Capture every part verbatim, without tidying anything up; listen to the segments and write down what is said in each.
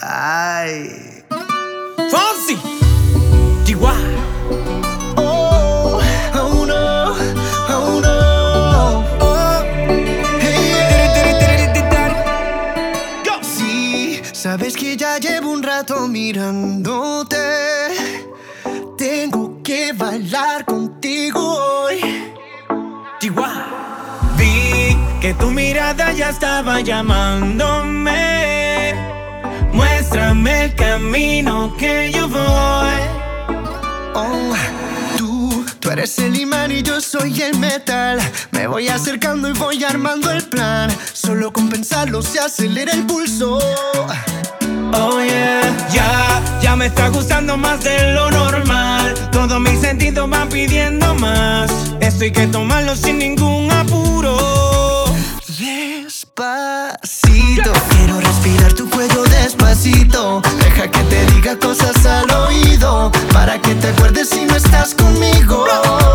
Ay. Fonsi, Chihuahua. Oh, oh no, oh no. Oh, hey. Go. Sí, sabes que ya llevo un rato mirándote. Tengo que bailar contigo hoy. Chihuahua. Vi que tu mirada ya estaba llamándome. Muéstrame el camino que yo voy. Oh, tú, tú eres el imán y yo soy el metal. Me voy acercando y voy armando el plan. Solo con pensarlo se acelera el pulso. Oh yeah, ya, ya me está gustando más de lo normal. Todos mis sentidos van pidiendo más. Esto hay que tomarlo sin ningún apuro. Despacito, quiero respirar tu cuello despacito. Deja que te diga cosas al oído, para que te acuerdes si no estás conmigo.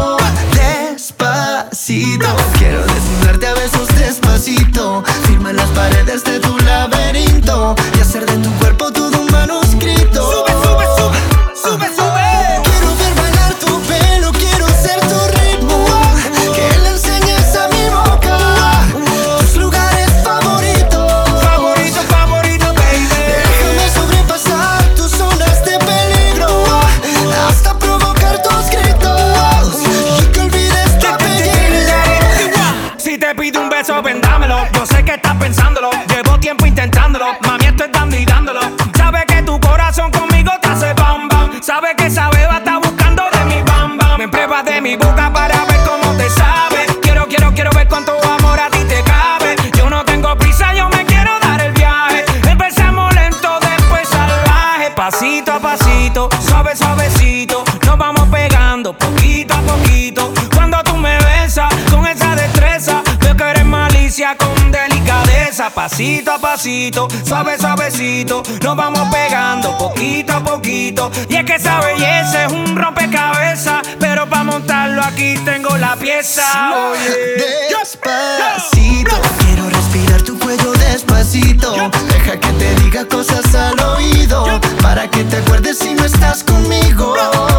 Despacito, quiero desnudarte a besos despacito. Firma en las paredes de tu laberinto y hacer de tu cuerpo todo un manuscrito. Sube, sube, sube, sube, sube. Quiero ver bailar tu pelo, quiero ser tu ritmo. Que le enseñes a mi boca tus lugares favoritos. Favorito, favorito, baby. Déjame sobrepasar tus zonas de peligro, hasta provocar tus gritos y que olvides tu apellido. Si te pido un beso, ven dámelo. Yo sé que estás pensándolo, llevo tiempo intentándolo. Mami, esto es dando y dándolo. Sabe que tu corazón conmigo te hace bam bam. Sabe que esa beba está buscando de mi bam bam. Me pruebas de mi boca para ver cómo te sabe. Quiero, quiero, quiero ver cuánto amor a ti te cabe. Yo no tengo prisa, yo me quiero dar el viaje. Empezamos lento, después salvaje. Pasito a pasito, suave, suavecito. Nos vamos pegando poquito a poquito. Cuando tú me besas con esa destreza, veo que eres malicia con delicadeza. Pasito a pasito, suave, suavecito. Nos vamos pegando poquito a poquito. Y es que esa belleza es un rompecabezas, pero para montarlo aquí tengo la pieza. Oye. Despacito, quiero respirar tu cuello despacito. Deja que te diga cosas al oído, para que te acuerdes si no estás conmigo.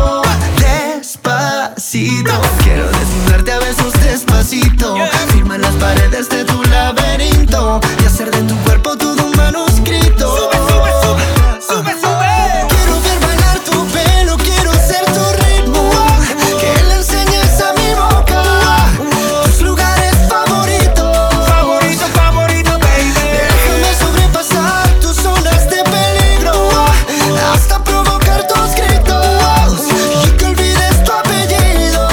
Despacito, quiero desnudarte a besos despacito. Firma en las paredes de tu laberinto y hacer de tu cuerpo todo un manuscrito. Sube, sube, sube, sube, sube. Quiero ver bailar tu pelo, quiero ser tu ritmo. Que le enseñes a mi boca tus lugares favoritos. Favorito, favorito, baby. Déjame sobrepasar tus zonas de peligro, hasta provocar tus gritos y que olvides tu apellido.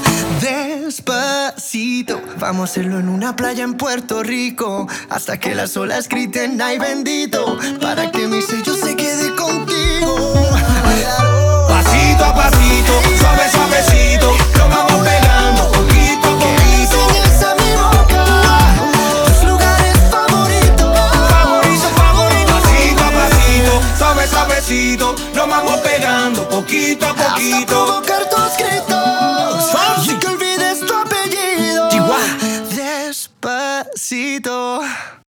Despacito, vamos a hacerlo en una playa en Puerto Rico, hasta que las olas griten ay bendito, para que mi sello se quede contigo. Pasito a pasito, suave, suavecito. Lo vamos pegando poquito a Que le poquito. enseñes a mi boca tus lugares favoritos. Favorito, favorito. Pasito a pasito, suave, suavecito. Lo vamos pegando poquito a Hasta poquito. provocar tus gritos Fonsi. y que olvides tu apellido. Chihuahua. Despacito.